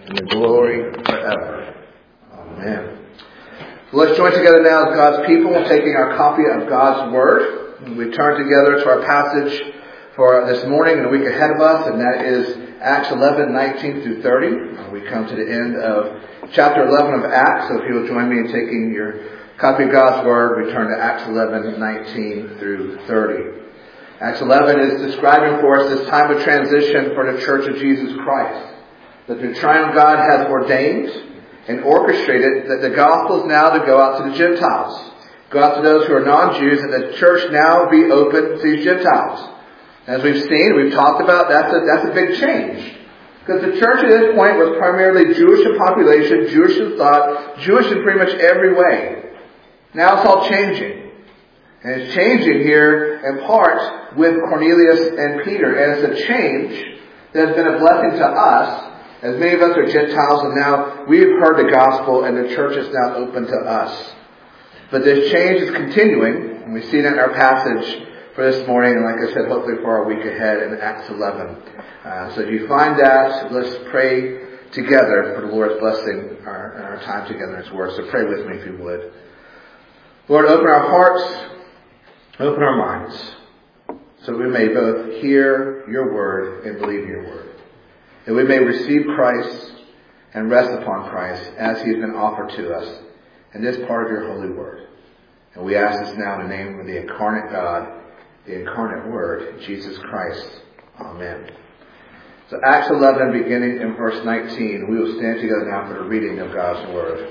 and the glory forever. Amen. So let's join together now as God's people, taking our copy of God's Word. And we turn together to our passage for this morning and the week ahead of us, and that is Acts 11, 19 through 30. We come to the end of chapter 11 of Acts, so if you will join me in taking your copy of God's Word, we turn to Acts 11, 19 through 30. Acts 11 is describing for us this time of transition for the Church of Jesus Christ, that the triune God has ordained and orchestrated that the gospel is now to go out to the Gentiles, go out to those who are non-Jews, and the church now be open to these Gentiles. As we've seen, we've talked about, that's a big change. Because the church at this point was primarily Jewish in population, Jewish in thought, Jewish in pretty much every way. Now it's all changing. And it's changing here in part with Cornelius and Peter. And it's a change that has been a blessing to us, as many of us are Gentiles, and now we've heard the gospel and the church is now open to us. But this change is continuing, and we see that in our passage for this morning, and like I said, hopefully for our week ahead in Acts 11. So if you find that, let's pray together for the Lord's blessing in our time together in His Word. So pray with me if you would. Lord, open our hearts, open our minds, so we may both hear your word and believe your word. That we may receive Christ and rest upon Christ as He has been offered to us in this part of your holy word. And we ask this now in the name of the incarnate God, the incarnate Word, Jesus Christ. Amen. So Acts 11, beginning in verse 19, we will stand together now for the reading of God's Word.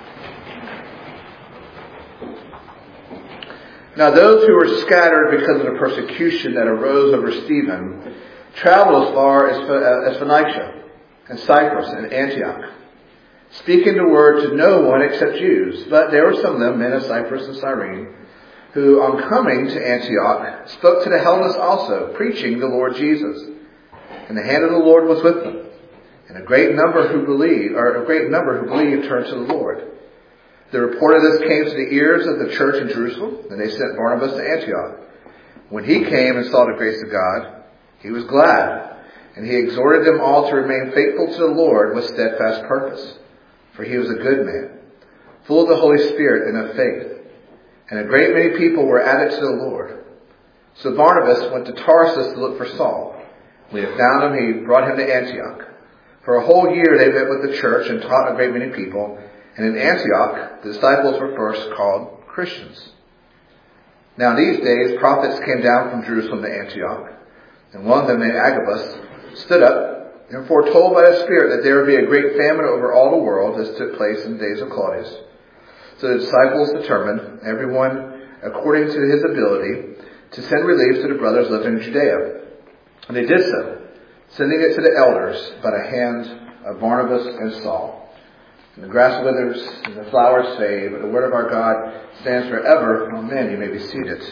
Now those who were scattered because of the persecution that arose over Stephen traveled as far as Phoenicia and Cyprus and Antioch, speaking the word to no one except Jews. But there were some of them, men of Cyprus and Cyrene, who on coming to Antioch spoke to the Hellenists also, preaching the Lord Jesus. And the hand of the Lord was with them. And a great number who believed turned to the Lord. The report of this came to the ears of the church in Jerusalem, and they sent Barnabas to Antioch. When he came and saw the grace of God, he was glad, and he exhorted them all to remain faithful to the Lord with steadfast purpose. For he was a good man, full of the Holy Spirit and of faith. And a great many people were added to the Lord. So Barnabas went to Tarsus to look for Saul. When he had found him, he brought him to Antioch. For a whole year they met with the church and taught a great many people. And in Antioch, the disciples were first called Christians. Now in these days, prophets came down from Jerusalem to Antioch. And one of them, named Agabus, stood up and foretold by the Spirit that there would be a great famine over all the world, as took place in the days of Claudius. So the disciples determined, everyone according to his ability, to send relief to the brothers living in Judea. And they did so, sending it to the elders by the hand of Barnabas and Saul. And the grass withers and the flowers fade, but the word of our God stands forever. Amen. You may be seated.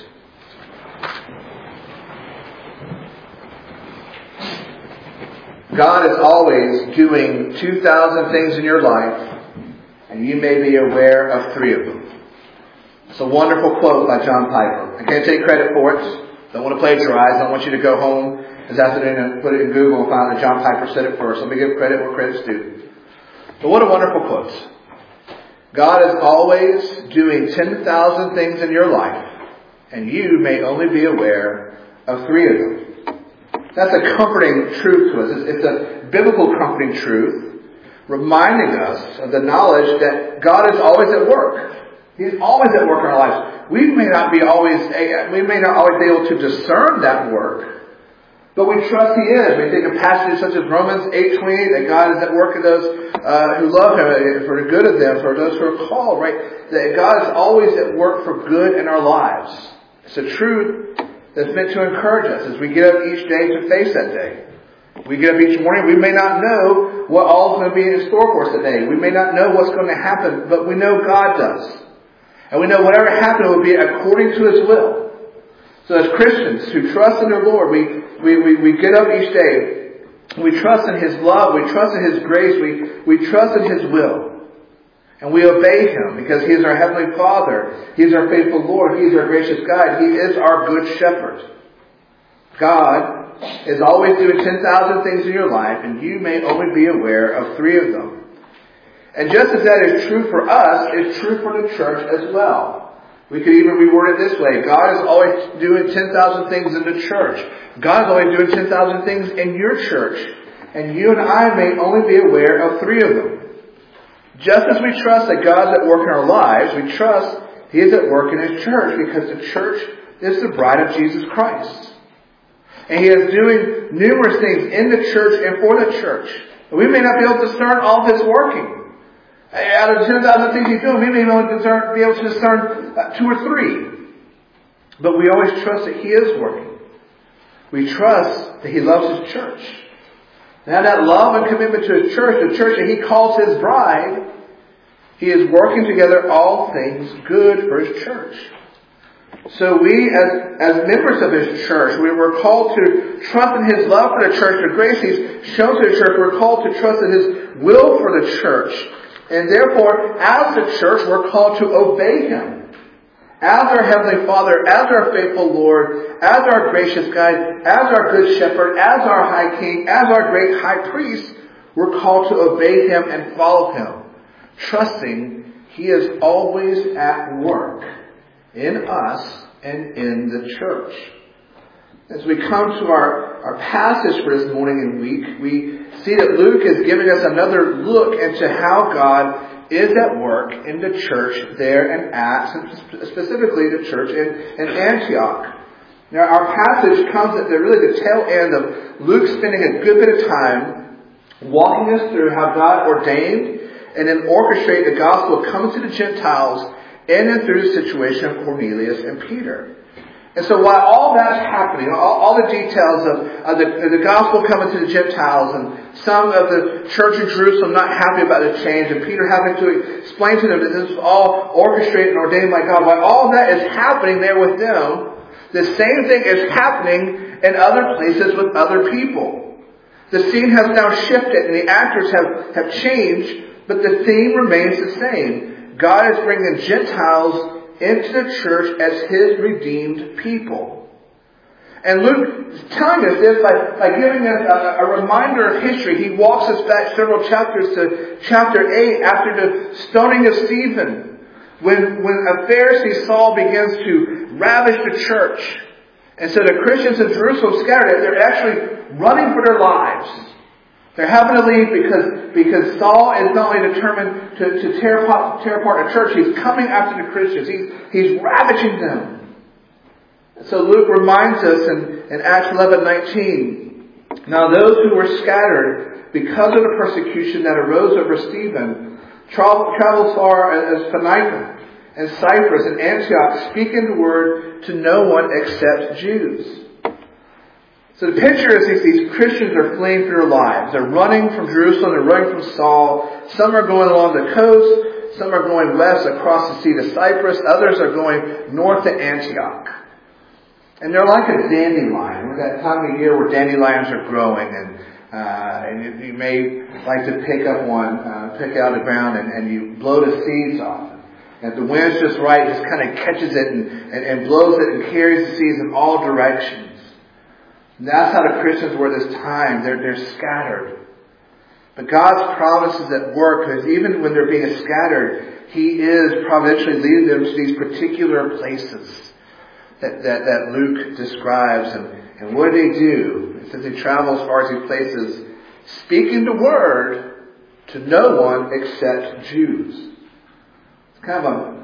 God is always doing 2,000 things in your life, and you may be aware of 3 of them. It's a wonderful quote by John Piper. I can't take credit for it. Don't want to plagiarize. I don't want you to go home this afternoon and put it in Google and find that John Piper said it first. Let me give credit where credit's due. But what a wonderful quote. God is always doing 10,000 things in your life, and you may only be aware of 3 of them. That's a comforting truth to us. It's a biblical comforting truth, reminding us of the knowledge that God is always at work. He's always at work in our lives. We may not always be able to discern that work, but we trust He is. We think of passages such as Romans 8:28, that God is at work in those who love Him, for the good of them, for those who are called, right? That God is always at work for good in our lives. It's a truth that's meant to encourage us as we get up each day to face that day. We get up each morning, we may not know what all is going to be in store for us today. We may not know what's going to happen, but we know God does. And we know whatever happens will be according to His will. So as Christians who trust in the Lord, we get up each day. We trust in His love. We trust in His grace. We trust in His will. And we obey Him because He is our Heavenly Father. He is our faithful Lord. He is our gracious guide. He is our good shepherd. God is always doing 10,000 things in your life, and you may only be aware of 3 of them. And just as that is true for us, it's true for the church as well. We could even reword it this way. God is always doing 10,000 things in the church. God is always doing 10,000 things in your church. And you and I may only be aware of 3 of them. Just as we trust that God's at work in our lives, we trust He is at work in His church, because the church is the bride of Jesus Christ. And He is doing numerous things in the church and for the church. We may not be able to discern all of His working. Out of 10,000 things He's doing, we may not be able to discern 2 or 3. But we always trust that He is working. We trust that He loves His church. Now that love and commitment to His church, the church that He calls His bride, He is working together all things good for His church. So we, as members of His church, we were called to trust in His love for the church, the grace He's shown to the church. We're called to trust in His will for the church. And therefore, as the church, we're called to obey Him. As our Heavenly Father, as our faithful Lord, as our gracious guide, as our good shepherd, as our high king, as our great high priest, we're called to obey Him and follow Him, trusting He is always at work in us and in the church. As we come to our passage for this morning and week, we see that Luke is giving us another look into how God is at work in the church there in Acts, and specifically the church in Antioch. Now our passage comes at the tail end of Luke spending a good bit of time walking us through how God ordained and then orchestrated the gospel coming to the Gentiles in and through the situation of Cornelius and Peter. And so while all that's happening, all the details of the gospel coming to the Gentiles, and some of the church in Jerusalem not happy about the change, and Peter having to explain to them that this was all orchestrated and ordained by God, while all that is happening there with them, the same thing is happening in other places with other people. The scene has now shifted and the actors have changed, but the theme remains the same. God is bringing Gentiles into the church as His redeemed people. And Luke is telling us this by giving us a reminder of history. He walks us back several chapters to chapter 8 after the stoning of Stephen, when a Pharisee, Saul, begins to ravage the church. And so the Christians in Jerusalem scattered. They're actually running for their lives. They're having to leave because Saul is not only determined to tear apart the church, he's coming after the Christians. He's ravaging them. So Luke reminds us in Acts 11:19, now those who were scattered because of the persecution that arose over Stephen traveled far as Phoenicia and Cyprus and Antioch, speaking the word to no one except Jews. So the picture is these Christians are fleeing for their lives. They're running from Jerusalem. They're running from Saul. Some are going along the coast. Some are going west across the sea to Cyprus. Others are going north to Antioch. And they're like a dandelion. We're that time of year where dandelions are growing. And you may like to pick up one, pick out the ground, and you blow the seeds off. And if the wind's just right, it just kind of catches it and blows it and carries the seeds in all directions. And that's how the Christians were this time. They're scattered. But God's promise is at work, because even when they're being scattered, He is providentially leading them to these particular places that Luke describes. And what do? It says they travel as far as these places, speaking the word to no one except Jews. It's kind of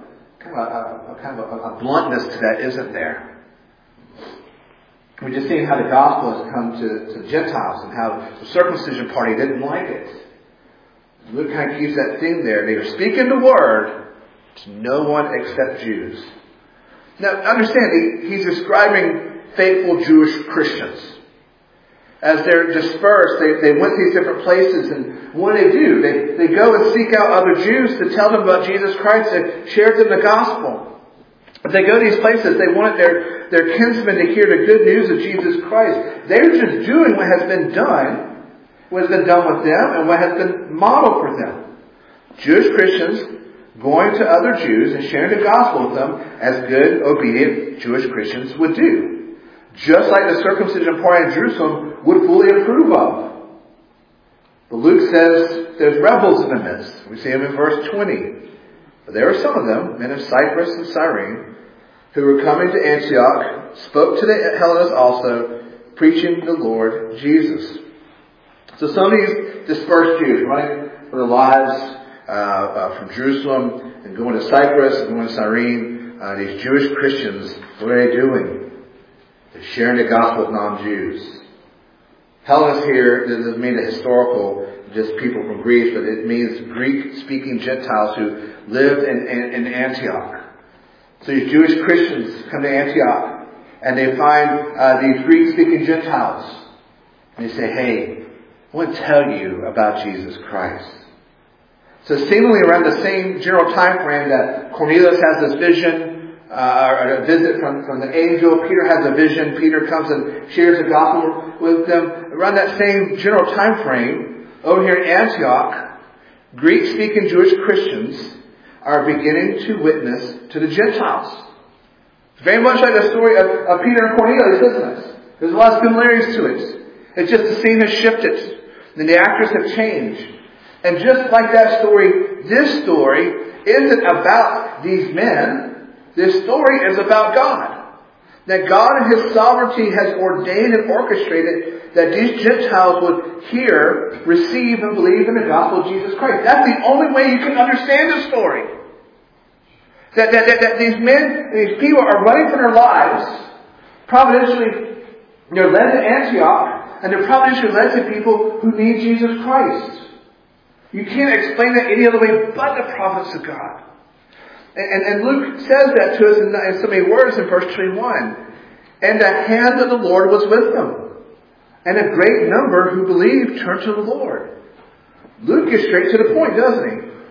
a bluntness to that, isn't there? We're just seeing how the gospel has come to Gentiles and how the circumcision party didn't like it. Luke kind of keeps that theme there. They are speaking the word to no one except Jews. Now, understand, he's describing faithful Jewish Christians. As they're dispersed, they went to these different places, and what do? They go and seek out other Jews to tell them about Jesus Christ and share with them the gospel. If they go to these places, they wanted their kinsmen to hear the good news of Jesus Christ. They're just doing what has been done with them and what has been modeled for them. Jewish Christians going to other Jews and sharing the gospel with them as good, obedient Jewish Christians would do. just like the circumcision party in Jerusalem would fully approve of. But Luke says there's rebels in the midst. We see them in verse 20. But there were some of them, men of Cyprus and Cyrene, who were coming to Antioch, spoke to the Hellenists also, preaching the Lord Jesus. So some of these dispersed Jews running for their lives from Jerusalem and going to Cyprus and going to Cyrene, these Jewish Christians, what are they doing? They're sharing the gospel with non-Jews. Hellenists here doesn't mean the historical, just people from Greece, but it means Greek-speaking Gentiles who lived in Antioch. So these Jewish Christians come to Antioch and they find these Greek-speaking Gentiles. And they say, hey, I want to tell you about Jesus Christ. So seemingly around the same general time frame that Cornelius has this vision, or a visit from the angel, Peter has a vision, Peter comes and shares the gospel with them. Around that same general time frame, over here in Antioch, Greek-speaking Jewish Christians are beginning to witness to the Gentiles. It's very much like the story of Peter and Cornelius, isn't it? There's a lot of similarities to it. It's just the scene has shifted. And the actors have changed. And just like that story, this story isn't about these men. This story is about God. That God in His sovereignty has ordained and orchestrated that these Gentiles would hear, receive, and believe in the gospel of Jesus Christ. That's the only way you can understand the story. That these men, these people are running for their lives. Providentially, they're led to Antioch, and they're providentially led to people who need Jesus Christ. You can't explain that any other way but the prophets of God. And Luke says that to us in so many words in verse 21. And the hand of the Lord was with them. And a great number who believed turned to the Lord. Luke gets straight to the point, doesn't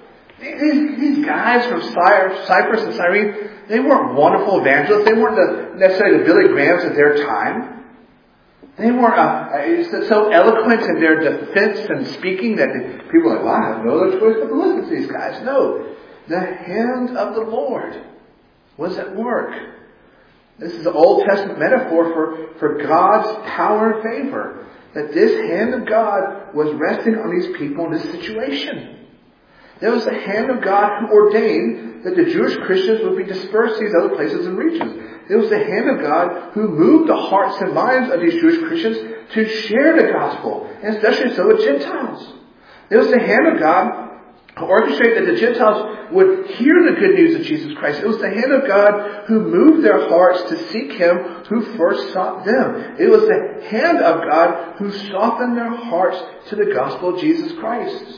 he? These guys from Cyprus and Cyrene, they weren't wonderful evangelists. They weren't necessarily the Billy Grahams of their time. They weren't so eloquent in their defense and speaking that people were like, wow, I have no other choice but to listen to these guys. No. The hand of the Lord was at work. This is an Old Testament metaphor for God's power and favor. That this hand of God was resting on these people in this situation. There was the hand of God who ordained that the Jewish Christians would be dispersed to these other places and regions. It was the hand of God who moved the hearts and minds of these Jewish Christians to share the gospel, and especially so with Gentiles. It was the hand of God who orchestrated that the Gentiles would hear the good news of Jesus Christ. It was the hand of God who moved their hearts to seek Him who first sought them. It was the hand of God who softened their hearts to the gospel of Jesus Christ.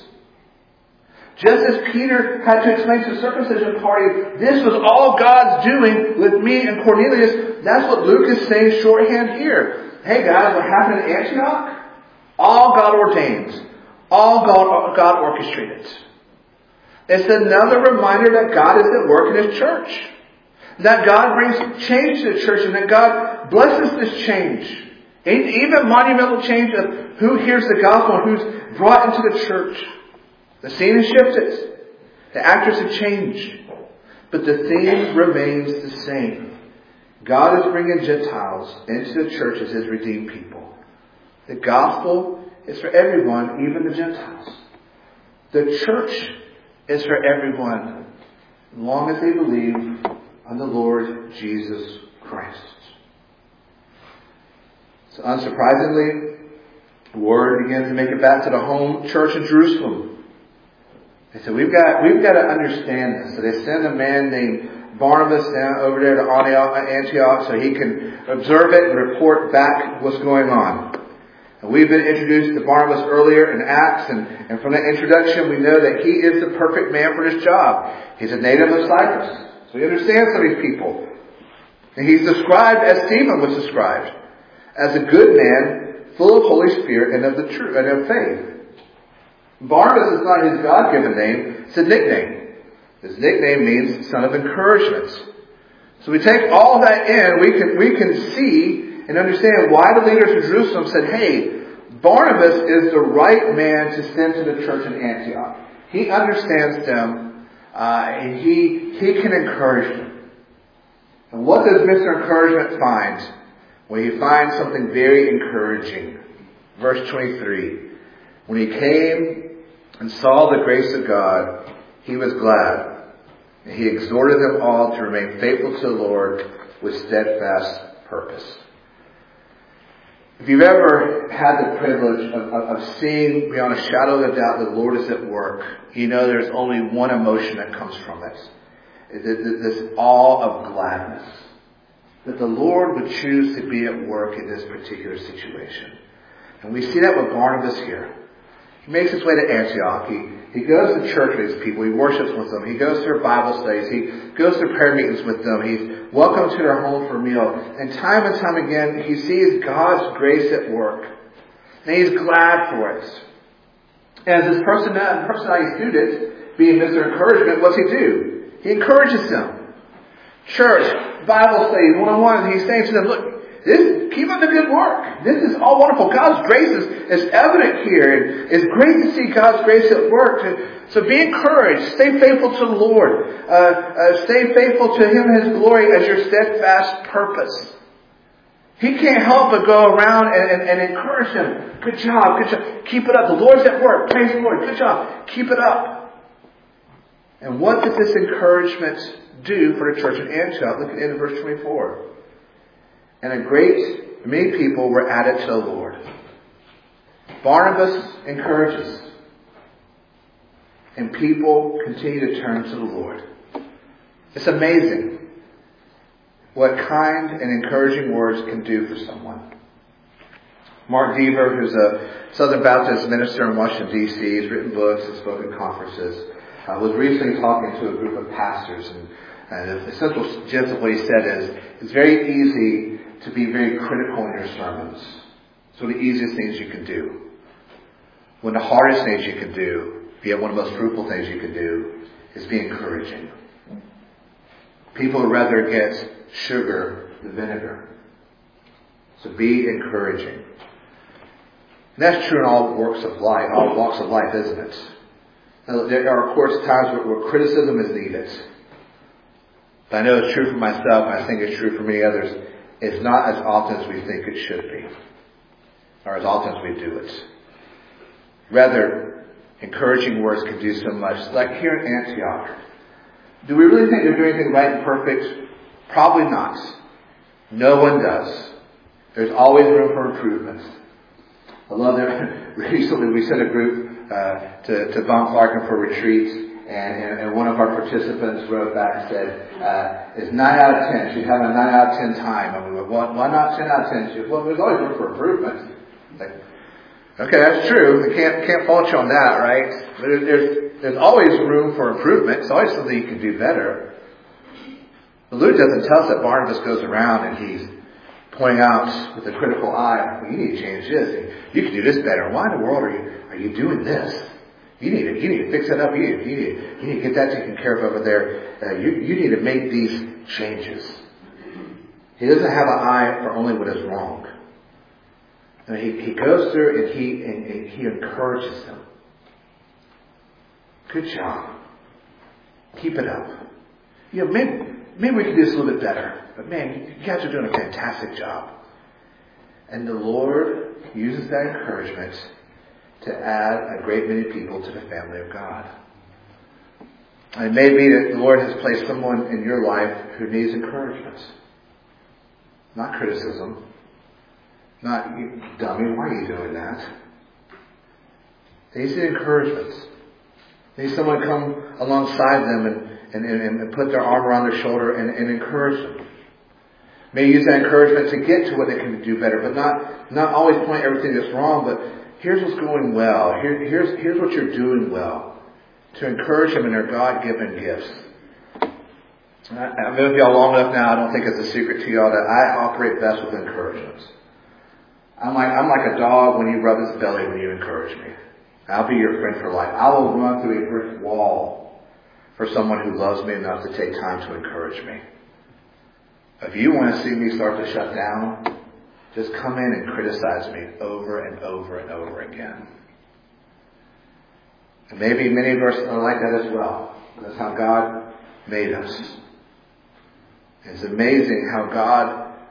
Just as Peter had to explain to the circumcision party, this was all God's doing with me and Cornelius. That's what Luke is saying shorthand here. Hey guys, what happened in Antioch? All God ordained. All God orchestrated. It's another reminder that God is at work in His church. That God brings change to the church and that God blesses this change. Even monumental change of who hears the gospel and who's brought into the church. The scene has shifted. The actors have changed. But the theme remains the same. God is bringing Gentiles into the church as His redeemed people. The gospel is for everyone, even the Gentiles. The church is for everyone, as long as they believe on the Lord Jesus Christ. So unsurprisingly, the word begins to make it back to the home church in Jerusalem. They said, we've got to understand this. So they send a man named Barnabas down over there to Antioch so he can observe it and report back what's going on. And we've been introduced to Barnabas earlier in Acts, and from that introduction we know that he is the perfect man for this job. He's a native of Cyprus, so he understands some of these people. And he's described as Stephen was described, as a good man, full of Holy Spirit and of the truth and of faith. Barnabas is not his God-given name; it's a nickname. His nickname means son of encouragement. So we take all that in, we can see and understand why the leaders of Jerusalem said, hey, Barnabas is the right man to send to the church in Antioch. He understands them, and he can encourage them. And what does Mr. Encouragement find? where he finds something very encouraging. Verse 23. When he came and saw the grace of God, he was glad. And he exhorted them all to remain faithful to the Lord with steadfast purpose. If you've ever had the privilege of seeing beyond a shadow of a doubt the Lord is at work, you know there's only one emotion that comes from it. This awe of gladness. That the Lord would choose to be at work in this particular situation. And we see that with Barnabas here. He makes his way to Antioch. He goes to church with these people. He worships with them. He goes to their Bible studies. He goes to prayer meetings with them. He's welcomed to their home for a meal. And time again, he sees God's grace at work. And he's glad for it. And as this personality student, being Mr. Encouragement, what's he do? He encourages them. Church, Bible study, one-on-one. He's saying to them, look, keep up the good work. This is all wonderful. God's grace is evident here. It's great to see God's grace at work. So be encouraged. Stay faithful to the Lord. Stay faithful to Him and His glory as your steadfast purpose. He can't help but go around and encourage them. Good job. Good job. Keep it up. The Lord's at work. Praise the Lord. Good job. Keep it up. And what did this encouragement do for the church in Antioch? Look at the end of verse 24. And a great many people were added to the Lord. Barnabas encourages. And people continue to turn to the Lord. It's amazing what kind and encouraging words can do for someone. Mark Deaver, who's a Southern Baptist minister in Washington, D.C., he's written books and spoken at conferences, was recently talking to a group of pastors. And the essential gist of what he said is, it's very easy to be very critical in your sermons. It's one of the easiest things you can do. One of the hardest things you can do, yet one of the most fruitful things you can do, is be encouraging. People would rather get sugar than vinegar. So be encouraging. And that's true in all walks of life, isn't it? Now, there are, of course, times where criticism is needed. But I know it's true for myself, and I think it's true for many others. It's not as often as we think it should be, or as often as we do it. Rather, encouraging words can do so much. Like here in Antioch. Do we really think they're doing anything right and perfect? Probably not. No one does. There's always room for improvement. I love that recently we sent a group to Von Clarken for retreats. And one of our participants wrote back and said, it's 9 out of 10. She'd have a 9 out of 10 time. And we went, why not 10 out of 10? She said, well, there's always room for improvement. Like, okay, that's true. I can't fault you on that, right? But there's always room for improvement. It's always something you can do better. But Luke doesn't tell us that Barnabas goes around and he's pointing out with a critical eye, well, you need to change this. You can do this better. Why in the world are you doing this? You need to fix that up. You need to get that taken care of over there. You need to make these changes. He doesn't have an eye for only what is wrong. And he goes through and he encourages them. Good job. Keep it up. You know, maybe we can do this a little bit better. But man, you guys are doing a fantastic job. And the Lord uses that encouragement to add a great many people to the family of God. And it may be that the Lord has placed someone in your life who needs encouragement. Not criticism. Not, you dummy, why are you doing that? They need encouragement. They need someone to come alongside them and put their arm around their shoulder and encourage them. May use that encouragement to get to what they can do better, but not always point everything that's wrong, but here's what's going well. Here's what you're doing well. To encourage them in their God-given gifts. I've been with y'all long enough now, I don't think it's a secret to y'all that I operate best with encouragement. I'm like a dog when you rub its belly when you encourage me. I'll be your friend for life. I will run through a brick wall for someone who loves me enough to take time to encourage me. If you want to see me start to shut down, just come in and criticize me over and over and over again. And maybe many of us are like that as well. That's how God made us. It's amazing how God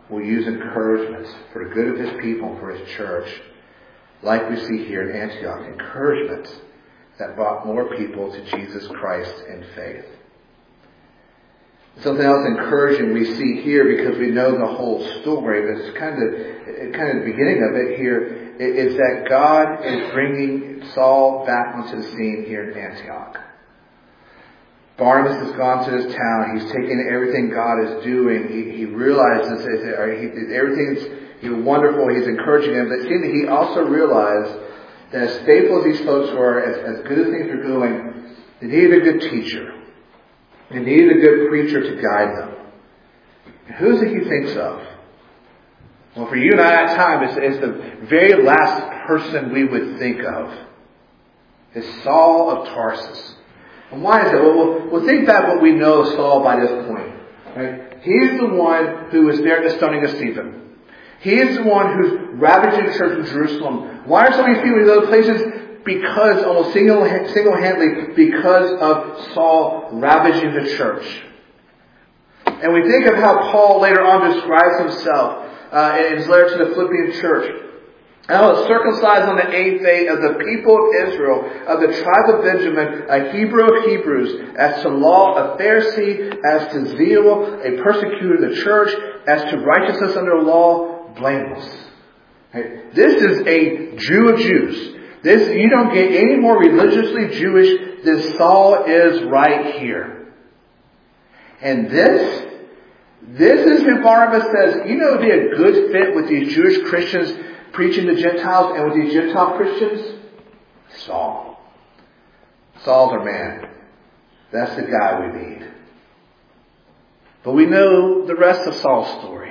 will use encouragement for the good of His people and for His church, like we see here in Antioch. Encouragement that brought more people to Jesus Christ in faith. Something else encouraging we see here, because we know the whole story, but it's kind of the beginning of it here, is that God is bringing Saul back onto the scene here in Antioch. Barnabas has gone to this town. He's taken everything God is doing. He realizes everything's wonderful. He's encouraging them. But it seems that he also realized that as faithful as these folks were, as good as things were going, they needed a good teacher. They needed a good preacher to guide them. And who is it he thinks of? Well, for you and I at times, it's the very last person we would think of. Is Saul of Tarsus. And why is that? Well, think back what we know of Saul by this point. Right? He's the one who was there at the stoning of Stephen. He is the one who's ravaging the church of Jerusalem. Why are so many people in those places? Because, almost single-handedly, because of Saul ravaging the church. And we think of how Paul later on describes himself in his letter to the Philippian church. I was circumcised on the 8th day of the people of Israel, of the tribe of Benjamin, a Hebrew of Hebrews, as to law, a Pharisee, as to zeal, a persecutor of the church, as to righteousness under law, blameless. Okay. This is a Jew of Jews. You don't get any more religiously Jewish than Saul is right here. And this is who Barnabas says, it would be a good fit with these Jewish Christians preaching to Gentiles, and with these Gentile Christians, Saul. Saul's our man. That's the guy we need. But we know the rest of Saul's story.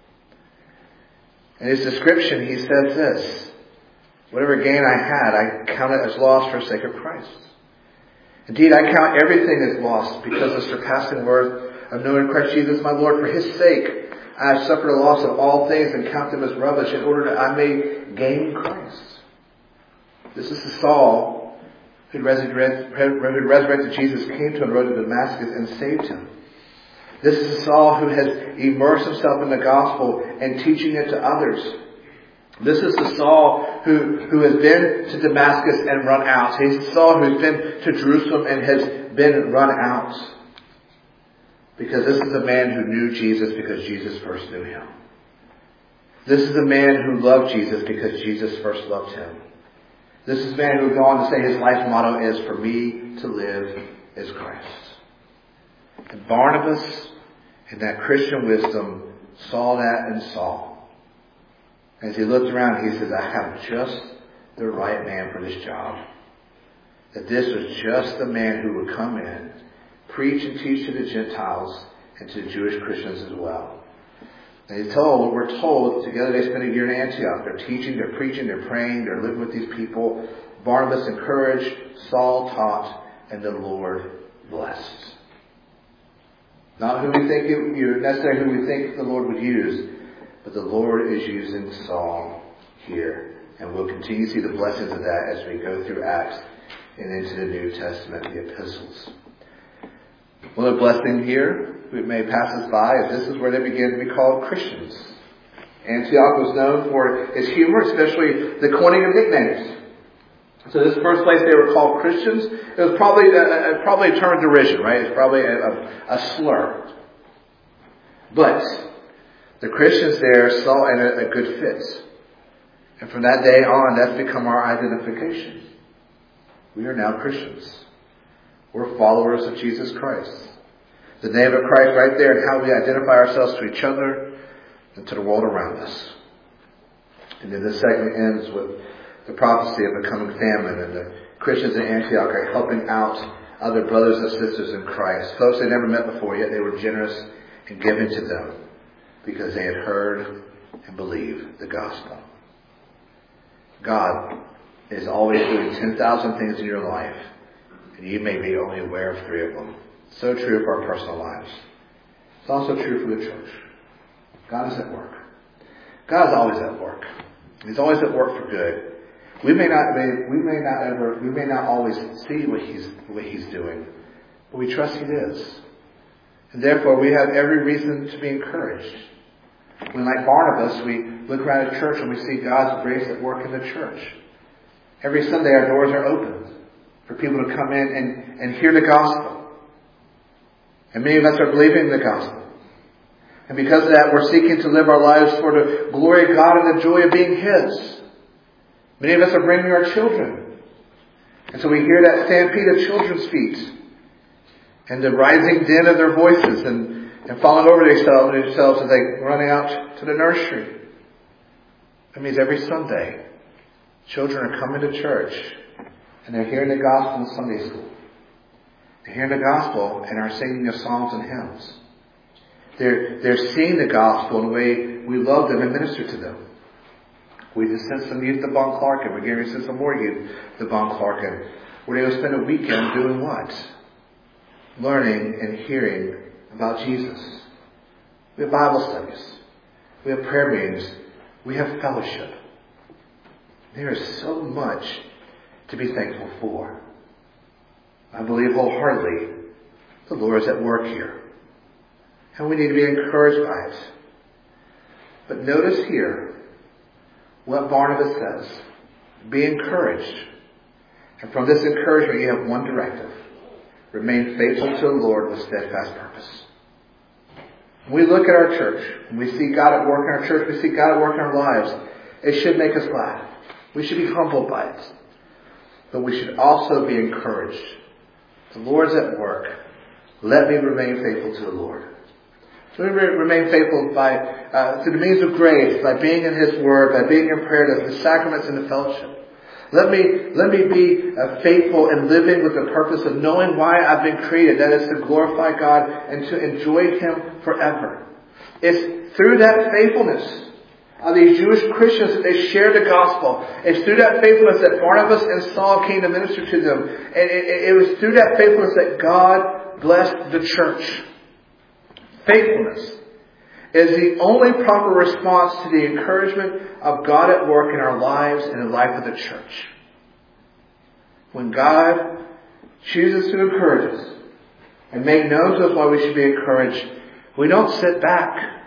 In his description, he says this: whatever gain I had, I count it as loss for the sake of Christ. Indeed, I count everything as loss because of the surpassing worth of knowing Christ Jesus my Lord. For His sake, I have suffered a loss of all things and count them as rubbish in order that I may gain Christ. This is the Saul who resurrected Jesus, came to him, rode to Damascus, and saved him. This is the Saul who has immersed himself in the gospel and teaching it to others. This is the Saul who has been to Damascus and run out. He's the Saul who's been to Jerusalem and has been run out. Because this is a man who knew Jesus because Jesus first knew him. This is a man who loved Jesus because Jesus first loved him. This is a man who would go on to say his life motto is, for me to live is Christ. And Barnabas, in that Christian wisdom, saw that and saw. As he looked around, he says, I have just the right man for this job. That this was just the man who would come in, preach and teach to the Gentiles and to the Jewish Christians as well. And we're told, together they spent a year in Antioch. They're teaching, they're preaching, they're praying, they're living with these people. Barnabas encouraged, Saul taught, and the Lord blessed. Not who we think necessarily who we think the Lord would use, but the Lord is using Saul here. And we'll continue to see the blessings of that as we go through Acts and into the New Testament, the epistles. One other blessing here, we may pass us by, is this is where they begin to be called Christians. Antioch was known for its humor, especially the coining of nicknames. So this first place they were called Christians, it was probably a term of derision, right? It's probably a slur. But the Christians there saw a good fit. And from that day on, that's become our identification. We are now Christians. We're followers of Jesus Christ. The name of Christ right there and how we identify ourselves to each other and to the world around us. And then this segment ends with the prophecy of a coming famine, and the Christians in Antioch are helping out other brothers and sisters in Christ. Folks they never met before, yet they were generous in giving to them because they had heard and believed the gospel. God is always doing 10,000 things in your life, and you may be only aware of 3 of them. So true for our personal lives. It's also true for the church. God is at work. God is always at work. He's always at work for good. We may not always see what He's doing, but we trust He is. And therefore we have every reason to be encouraged. When, like Barnabas, we look around at church and we see God's grace at work in the church. Every Sunday our doors are open for people to come in and hear the gospel. And many of us are believing the gospel. And because of that, we're seeking to live our lives for the glory of God and the joy of being His. Many of us are bringing our children. And so we hear that stampede of children's feet and the rising din of their voices and falling over themselves as they run out to the nursery. That means every Sunday, children are coming to church and they're hearing the gospel in Sunday school. They're hearing the gospel and are singing the psalms and hymns. They're seeing the gospel in the way we love them and minister to them. We just sent some youth to Bon Clarkin. We're going to send some more youth to Bon Clarkin, where they will spend a weekend doing what? Learning and hearing about Jesus. We have Bible studies. We have prayer meetings. We have fellowship. There is so much to be thankful for. I believe wholeheartedly the Lord is at work here. And we need to be encouraged by it. But notice here what Barnabas says. Be encouraged. And from this encouragement you have one directive. Remain faithful to the Lord with steadfast purpose. When we look at our church, when we see God at work in our church, we see God at work in our lives, it should make us laugh. We should be humbled by it. But we should also be encouraged. The Lord's at work. Let me remain faithful to the Lord. So we remain faithful by through the means of grace, by being in His Word, by being in prayer, the sacraments and the fellowship. Let me be faithful in living with the purpose of knowing why I've been created. That is to glorify God and to enjoy Him forever. It's through that faithfulness of these Jewish Christians that they shared the gospel. It's through that faithfulness that Barnabas and Saul came to minister to them. And it was through that faithfulness that God blessed the church. Faithfulness is the only proper response to the encouragement of God at work in our lives and in the life of the church. When God chooses to encourage us and make known to us why we should be encouraged, we don't sit back.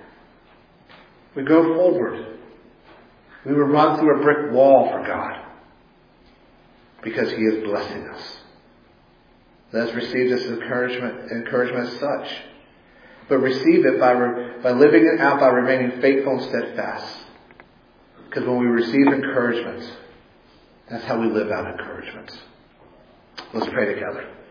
We go forward. We will run through a brick wall for God because He is blessing us. Let us receive this encouragement as such. But receive it by living it out, by remaining faithful and steadfast. Because when we receive encouragement, that's how we live out encouragement. Let's pray together.